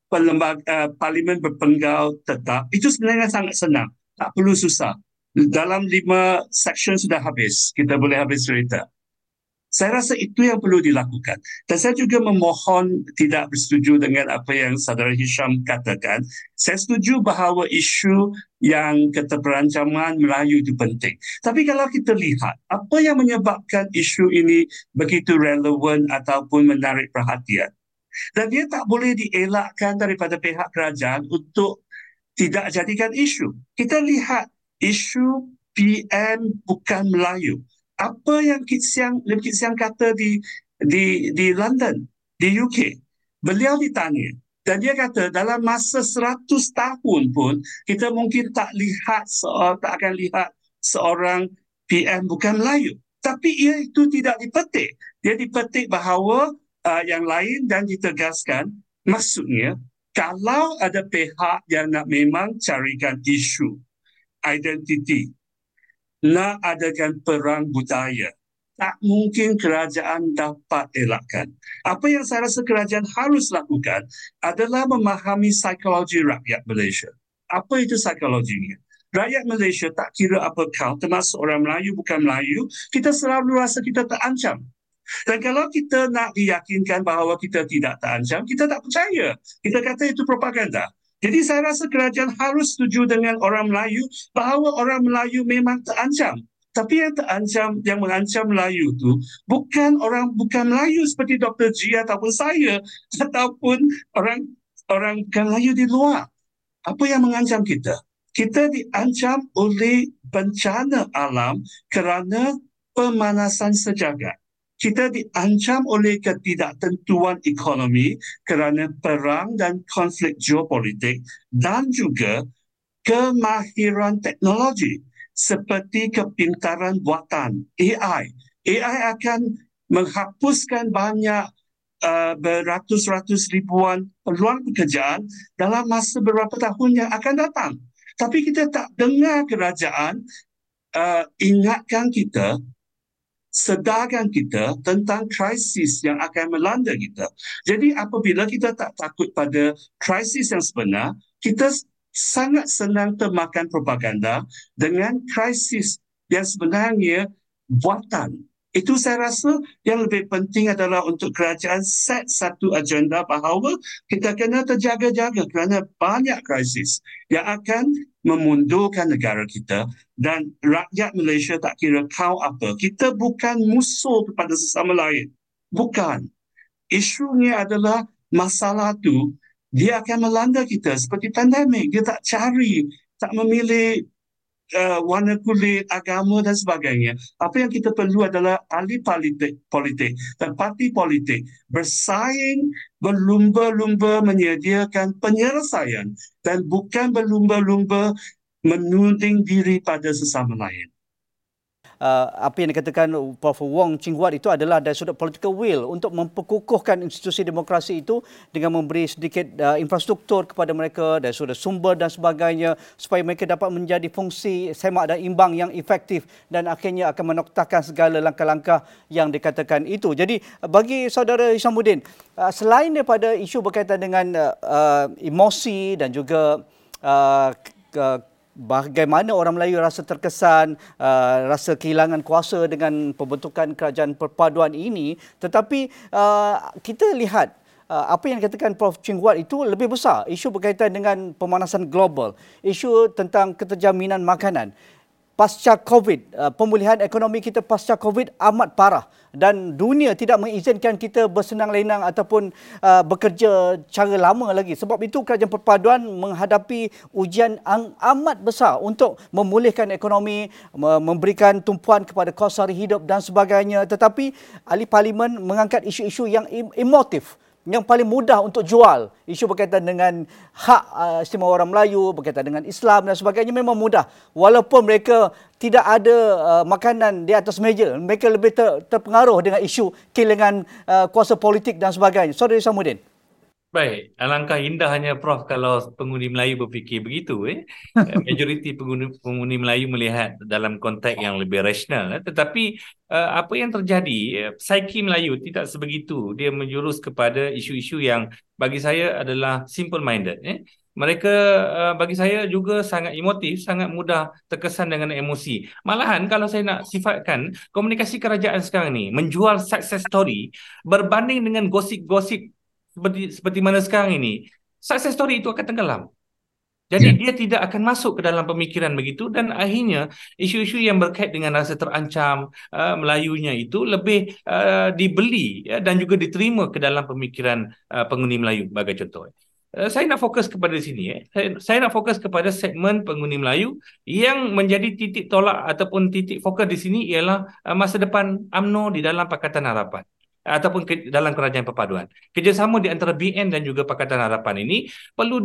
Speaker 2: Parlimen Berpenggal Tetap. Itu sebenarnya sangat senang, tak perlu susah. Dalam 5 section sudah habis, kita boleh habis cerita. Saya rasa itu yang perlu dilakukan. Dan saya juga memohon tidak bersetuju dengan apa yang Saudara Hisham katakan. Saya setuju bahawa isu yang kata perancaman Melayu itu penting. Tapi kalau kita lihat apa yang menyebabkan isu ini begitu relevan ataupun menarik perhatian, dan dia tak boleh dielakkan daripada pihak kerajaan untuk tidak jadikan isu. Kita lihat isu PM bukan Melayu. Apa yang Kit Siang kata di London, di UK. Beliau ditanya dan dia kata dalam masa 100 tahun pun kita mungkin tak akan lihat seorang PM bukan Melayu. Tapi ia itu tidak dipetik. Dia dipetik bahawa yang lain dan ditegaskan, maksudnya kalau ada pihak yang nak memang carikan isu identiti, nak adakan perang budaya, tak mungkin kerajaan dapat elakkan. Apa yang saya rasa kerajaan harus lakukan adalah memahami psikologi rakyat Malaysia. Apa itu psikologinya? Rakyat Malaysia tak kira apa kau, termasuk orang Melayu bukan Melayu, kita selalu rasa kita terancam. Dan kalau kita nak diyakinkan bahawa kita tidak terancam, kita tak percaya. Kita kata itu propaganda. Jadi saya rasa kerajaan harus setuju dengan orang Melayu bahawa orang Melayu memang terancam. Tapi yang mengancam Melayu itu bukan Melayu seperti Dr. G ataupun saya ataupun orang bukan Melayu di luar. Apa yang mengancam kita? Kita diancam oleh bencana alam kerana pemanasan sejagat. Kita diancam oleh ketidaktentuan ekonomi kerana perang dan konflik geopolitik dan juga kemahiran teknologi seperti kepintaran buatan AI. AI akan menghapuskan banyak beratus-ratus ribuan peluang pekerjaan dalam masa beberapa tahun yang akan datang. Tapi kita tak dengar kerajaan ingatkan kita, sedarkan kita tentang krisis yang akan melanda kita. Jadi apabila kita tak takut pada krisis yang sebenar, kita sangat senang termakan propaganda dengan krisis yang sebenarnya buatan. Itu saya rasa yang lebih penting adalah untuk kerajaan set satu agenda bahawa kita kena terjaga-jaga kerana banyak krisis yang akan memundurkan negara kita, dan rakyat Malaysia tak kira kau apa. Kita bukan musuh kepada sesama lain. Bukan. Isunya adalah masalah tu dia akan melanda kita seperti pandemik. Dia tak memilih warna kulit, agama dan sebagainya. Apa yang kita perlu adalah ahli politik dan parti politik bersaing, berlumba-lumba menyediakan penyelesaian dan bukan berlumba-lumba menuding diri pada sesama lain.
Speaker 1: Apa yang dikatakan Prof. Wong Ching Huat itu adalah dari sudut political will untuk memperkukuhkan institusi demokrasi itu dengan memberi sedikit infrastruktur kepada mereka dari sudut sumber dan sebagainya supaya mereka dapat menjadi fungsi semak dan imbang yang efektif dan akhirnya akan menoktakan segala langkah-langkah yang dikatakan itu. Jadi bagi saudara Hishamuddin, selain daripada isu berkaitan dengan emosi dan juga bagaimana orang Melayu rasa terkesan, rasa kehilangan kuasa dengan pembentukan kerajaan perpaduan ini, tetapi kita lihat apa yang dikatakan Prof. Ching Huat itu lebih besar. Isu berkaitan dengan pemanasan global, isu tentang keterjaminan makanan. Pasca COVID, pemulihan ekonomi kita pasca COVID amat parah dan dunia tidak mengizinkan kita bersenang lenang ataupun bekerja cara lama lagi. Sebab itu kerajaan perpaduan menghadapi ujian amat besar untuk memulihkan ekonomi, memberikan tumpuan kepada kos sara hidup dan sebagainya. Tetapi ahli parlimen mengangkat isu-isu yang emotif, yang paling mudah untuk jual. Isu berkaitan dengan hak istimewa orang Melayu, berkaitan dengan Islam dan sebagainya memang mudah. Walaupun mereka tidak ada makanan di atas meja, mereka lebih terpengaruh dengan isu kehilangan kuasa politik dan sebagainya. Saudara Hishamuddin.
Speaker 3: Baik, alangkah indahnya Prof kalau pengundi Melayu berfikir begitu. Majoriti pengundi Melayu melihat dalam konteks yang lebih rasional. Tetapi apa yang terjadi, psiki Melayu tidak sebegitu. Dia menjurus kepada isu-isu yang bagi saya adalah simple-minded. Mereka bagi saya juga sangat emotif, sangat mudah terkesan dengan emosi. Malahan kalau saya nak sifatkan, komunikasi kerajaan sekarang ni menjual success story berbanding dengan gosip-gosip seperti mana sekarang ini, success story itu akan tenggelam. Jadi dia tidak akan masuk ke dalam pemikiran begitu dan akhirnya isu-isu yang berkait dengan rasa terancam Melayunya itu lebih dibeli dan juga diterima ke dalam pemikiran pengundi Melayu sebagai contoh. Saya nak fokus kepada sini. Saya nak fokus kepada segmen pengundi Melayu yang menjadi titik tolak ataupun titik fokus di sini ialah masa depan UMNO di dalam Pakatan Harapan ataupun dalam kerajaan perpaduan. Kerjasama di antara BN dan juga Pakatan Harapan ini perlu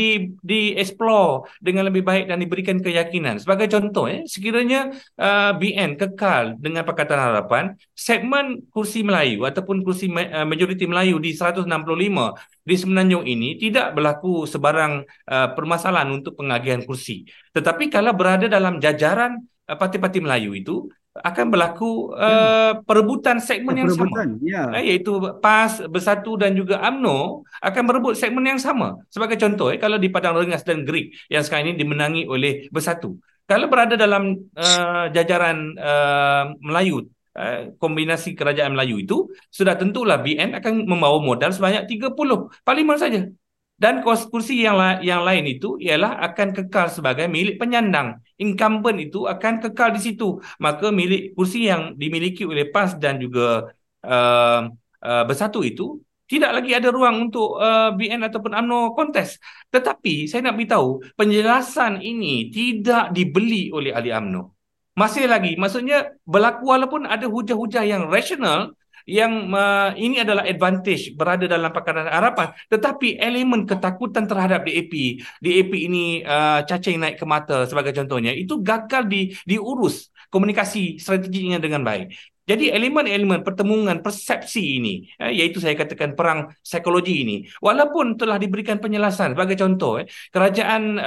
Speaker 3: di-explore dengan lebih baik dan diberikan keyakinan. Sebagai contoh, sekiranya BN kekal dengan Pakatan Harapan, segmen kursi Melayu ataupun kursi majoriti Melayu di 165 di Semenanjung ini tidak berlaku sebarang permasalahan untuk pengagihan kursi. Tetapi kalau berada dalam jajaran parti-parti Melayu itu, akan berlaku perebutan segmen yang sama. Iaitu PAS, Bersatu dan juga UMNO akan berebut segmen yang sama. Sebagai contoh, kalau di Padang Rengas dan Gerik yang sekarang ini dimenangi oleh Bersatu. Kalau berada dalam jajaran Melayu, kombinasi kerajaan Melayu itu, sudah tentulah BN akan membawa modal sebanyak 30 parlimen saja. Dan kursi yang lain itu ialah akan kekal sebagai milik penyandang. Incumbent itu akan kekal di situ. Maka kursi yang dimiliki oleh PAS dan juga Bersatu itu tidak lagi ada ruang untuk BN ataupun UMNO kontes. Tetapi saya nak beritahu, penjelasan ini tidak dibeli oleh ahli UMNO. Masih lagi, maksudnya berlaku walaupun ada hujah-hujah yang rasional, yang ini adalah advantage berada dalam Pakatan Harapan, tetapi elemen ketakutan terhadap DAP ini cacing naik ke mata sebagai contohnya, itu gagal diurus komunikasi strateginya dengan baik. Jadi elemen-elemen pertemuan persepsi ini, iaitu saya katakan perang psikologi ini, walaupun telah diberikan penjelasan, sebagai contoh, kerajaan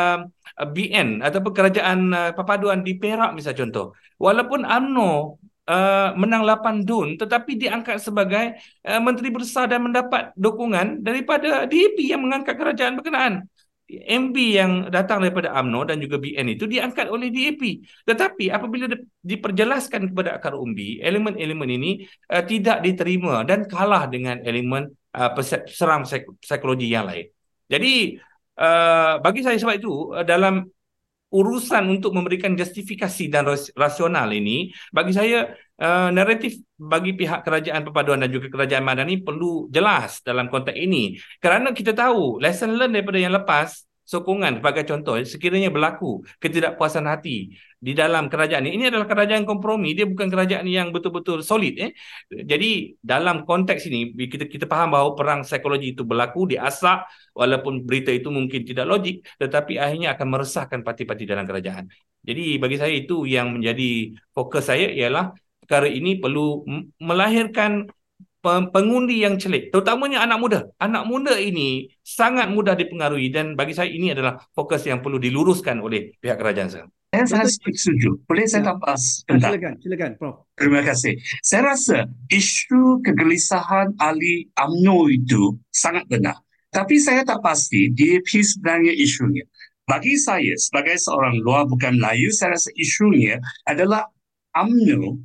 Speaker 3: BN ataupun kerajaan perpaduan di Perak misalnya contoh, walaupun UMNO menang 8 DUN tetapi diangkat sebagai menteri besar dan mendapat dukungan daripada DAP yang mengangkat kerajaan berkenaan. MB yang datang daripada UMNO dan juga BN itu diangkat oleh DAP. Tetapi apabila diperjelaskan kepada akar umbi, elemen-elemen ini tidak diterima dan kalah dengan elemen serang psikologi yang lain. Jadi bagi saya sebab itu dalam urusan untuk memberikan justifikasi dan rasional ini, bagi saya naratif bagi pihak kerajaan perpaduan dan juga kerajaan Madani perlu jelas dalam konteks ini. Kerana kita tahu lesson learn daripada yang lepas, sokongan. Sebagai contoh, sekiranya berlaku ketidakpuasan hati di dalam kerajaan ini adalah kerajaan kompromi, dia bukan kerajaan yang betul-betul solid. Jadi dalam konteks ini kita faham bahawa perang psikologi itu berlaku, diasak, walaupun berita itu mungkin tidak logik, tetapi akhirnya akan meresahkan parti-parti dalam kerajaan. Jadi bagi saya itu yang menjadi fokus saya, ialah perkara ini perlu melahirkan pengundi yang celik, terutamanya anak muda. Anak muda ini sangat mudah dipengaruhi, dan bagi saya ini adalah fokus yang perlu diluruskan oleh pihak kerajaan sekarang.
Speaker 2: Saya sangat setuju. Boleh saya tambah sebentar?
Speaker 1: Silakan, Prof.
Speaker 2: Terima kasih. Saya rasa isu kegelisahan ahli UMNO itu sangat benar. Tapi saya tak pasti DAP sebenarnya isunya. Bagi saya, sebagai seorang luar bukan Melayu, saya rasa isunya adalah UMNO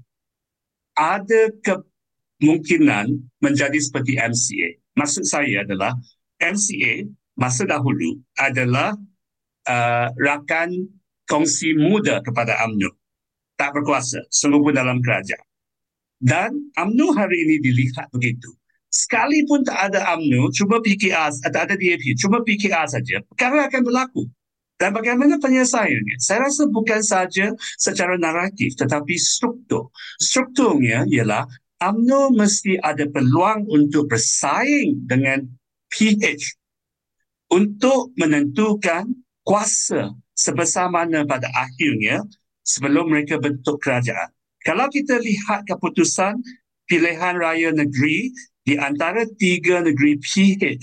Speaker 2: ada kemungkinan menjadi seperti MCA. Maksud saya adalah MCA masa dahulu adalah rakan kongsi muda kepada UMNO. Tak berkuasa, sungguh pun dalam kerajaan. Dan UMNO hari ini dilihat begitu. Sekalipun tak ada UMNO, cuma PKR, tak ada DAP, cuma PKR saja, perkara akan berlaku. Dan bagaimana penyelesaiannya? Saya rasa bukan saja secara naratif, tetapi struktur. Strukturnya ialah UMNO mesti ada peluang untuk bersaing dengan PH untuk menentukan kuasa sebesar mana pada akhirnya sebelum mereka bentuk kerajaan. Kalau kita lihat keputusan pilihan raya negeri di antara 3 negeri PH,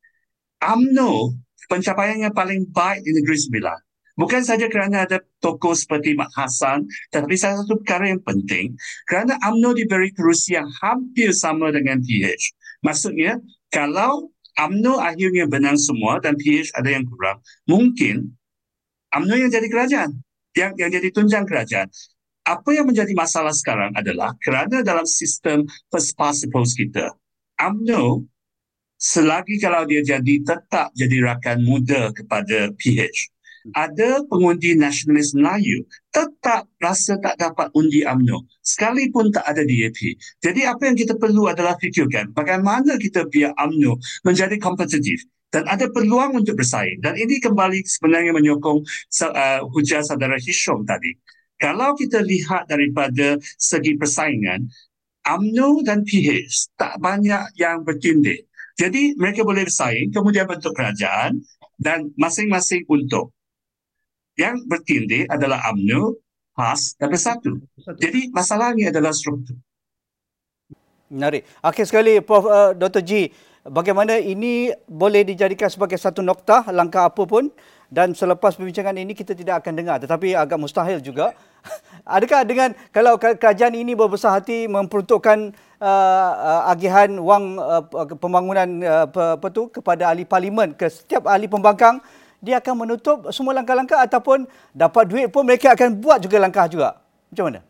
Speaker 2: UMNO pencapaian yang paling baik di Negeri Sembilan. Bukan saja kerana ada tokoh seperti Mat Hassan, tetapi salah satu perkara yang penting, kerana UMNO diberi kerusi yang hampir sama dengan PH. Maksudnya, kalau UMNO akhirnya menang semua dan PH ada yang kurang, mungkin UMNO yang jadi kerajaan, yang jadi tunjang kerajaan. Apa yang menjadi masalah sekarang adalah kerana dalam sistem first past the post kita, UMNO selagi kalau dia tetap jadi rakan muda kepada PH, ada pengundi nasionalis Melayu tetap rasa tak dapat undi UMNO sekalipun tak ada DAP. Jadi apa yang kita perlu adalah fikirkan bagaimana kita biar UMNO menjadi kompetitif dan ada peluang untuk bersaing. Dan ini kembali sebenarnya menyokong hujah saudara Hisham tadi. Kalau kita lihat daripada segi persaingan, UMNO dan PH tak banyak yang bertindih. Jadi mereka boleh bersaing, kemudian bentuk kerajaan dan masing-masing untung. Yang bertindih adalah UMNO, PAS dan Bersatu. Jadi masalahnya adalah struktur.
Speaker 1: Menarik. Akhir sekali, Prof. Dr. G, bagaimana ini boleh dijadikan sebagai satu noktah, langkah apa pun, dan selepas perbincangan ini kita tidak akan dengar, tetapi agak mustahil juga. Adakah dengan kalau kerajaan ini berbesar hati memperuntukkan agihan wang pembangunan kepada ahli parlimen, ke setiap ahli pembangkang, dia akan menutup semua langkah-langkah ataupun dapat duit pun mereka akan buat juga langkah juga? Macam mana?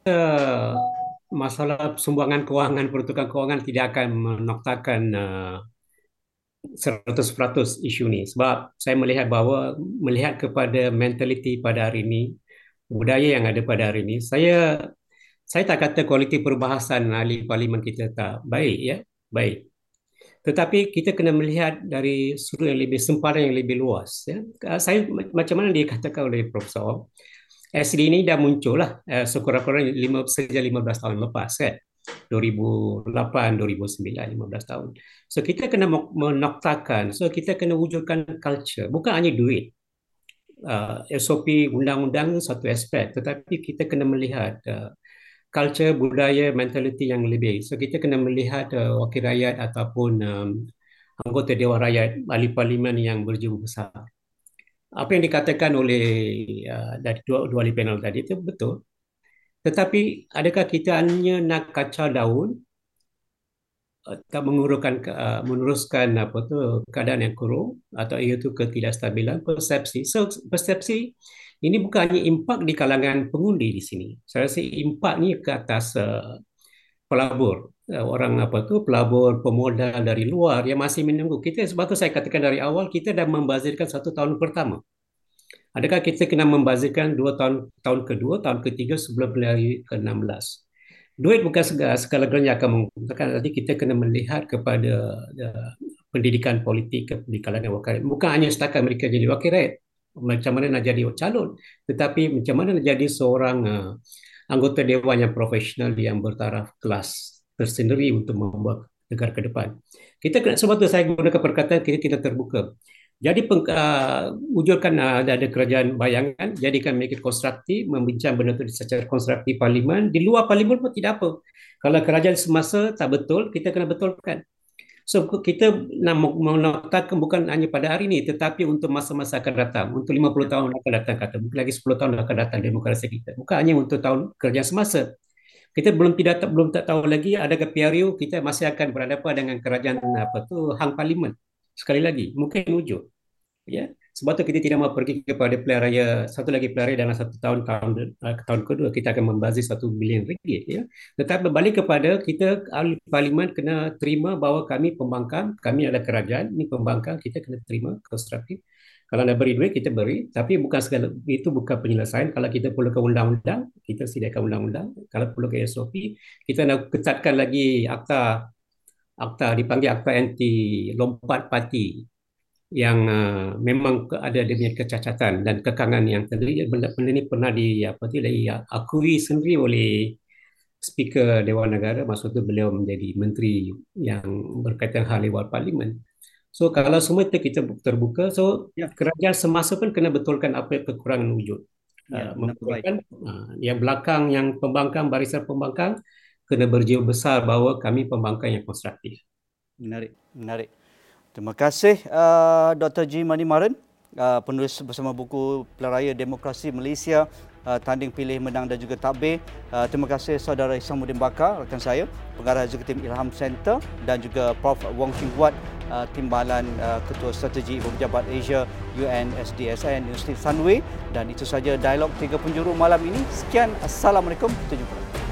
Speaker 4: Masalah sumbangan kewangan, peruntukan kewangan tidak akan menoktakan 100% isu ni. Sebab saya melihat kepada mentaliti pada hari ini, budaya yang ada pada hari ini, saya tak kata kualiti perbahasan ahli parlimen kita tak baik, ya, baik. Tetapi kita kena melihat dari sudut yang lebih sempadan, yang lebih luas. Ya. Saya macam mana dikatakan oleh Profesor, SD ini dah muncul lah sekurang-kurangnya sejak 15 tahun lepas, kan? 2008, 2009, 15 tahun. So kita kena menoktakan, so kita kena wujudkan culture, bukan hanya duit. SOP undang-undang satu aspek, tetapi kita kena melihat culture, budaya, mentaliti yang lebih. So kita kena melihat wakil rakyat ataupun anggota Dewan Rakyat, ahli parlimen yang berjiwa besar. Apa yang dikatakan oleh dari dua ahli panel tadi itu betul. Tetapi adakah kita hanya nak kacau daun, tak meneruskan keadaan yang kurung, atau iaitu ketidakstabilan persepsi. So persepsi ini bukan hanya impak di kalangan pengundi di sini. Saya rasa impak ni ke atas pelabur, pelabur pemodal dari luar yang masih menunggu. Kita, sebab tu saya katakan dari awal, kita dah membazirkan 1 tahun pertama. Adakah kita kena membazirkan 2 tahun kedua, tahun ketiga sebelum pilihan ke-16? Duit bukan segala-galanya akan menguntungkan. Nanti kita kena melihat kepada pendidikan politik di kalangan wakil rakyat. Bukan hanya setakat mereka jadi wakil rakyat, macam mana nak jadi calon, tetapi macam mana nak jadi seorang anggota dewan yang profesional yang bertaraf kelas tersendiri untuk membuat negara ke depan. Kita kena, sebab tu saya gunakan perkataan kita terbuka. Jadi wujudkan ada kerajaan bayangan, jadikan mereka konstruktif, membincang benda itu secara konstruktif parlimen. Di luar parlimen pun tidak apa. Kalau kerajaan semasa tak betul, kita kena betulkan. So kita nak menetapkan bukan hanya pada hari ini, tetapi untuk masa-masa akan datang, untuk 50 tahun akan datang, kata mungkin lagi 10 tahun akan datang demokrasi kita. Bukan hanya untuk tahun kerajaan semasa. Kita belum tak tahu lagi adakah PRU kita masih akan berhadapan dengan kerajaan hang parlimen. Sekali lagi, mungkin wujud. Ya, sebab tu kita tidak mau pergi kepada pilihan raya, satu lagi pilihan raya dalam satu tahun kedua kita akan membazir RM1 bilion, ya. Tetapi balik kepada kita, ahli parlimen kena terima bahawa kami pembangkang, kami adalah kerajaan, ini pembangkang, kita kena terima konstruktif. Kalau nak beri duit kita beri, tapi bukan segala itu bukan penyelesaian. Kalau kita perlukan undang-undang, kita sediakan undang-undang. Kalau perlukan SOP, kita nak ketatkan lagi akta dipanggil akta anti lompat parti yang memang ada dia punya kecacatan dan kekangan yang terdiri. Benda ini pernah diakui sendiri oleh Speaker Dewan Negara, maksud tu beliau menjadi menteri yang berkaitan hal lewat parlimen. So kalau semua itu kita terbuka, so kerajaan semasa pun kena betulkan apa kekurangan wujud. Membetulkan yang belakang, yang pembangkang, barisan pembangkang kena berjiwa besar bahawa kami pembangkang yang konstruktif.
Speaker 1: Menarik. Terima kasih Dr. G. Manimaran, penulis bersama buku Pilihan Raya Demokrasi Malaysia, Tanding Pilih Menang dan juga Takbir. Terima kasih Saudara Isamuddin Bakar, rakan saya, Pengarah Eksekutif Ilham Center, dan juga Prof. Wong Ching Huat, Timbalan Ketua Strategi Ibu Pejabat Asia UNSDSN Universiti Sunway. Dan itu saja dialog 3 penjuru malam ini. Sekian, Assalamualaikum, kita jumpa.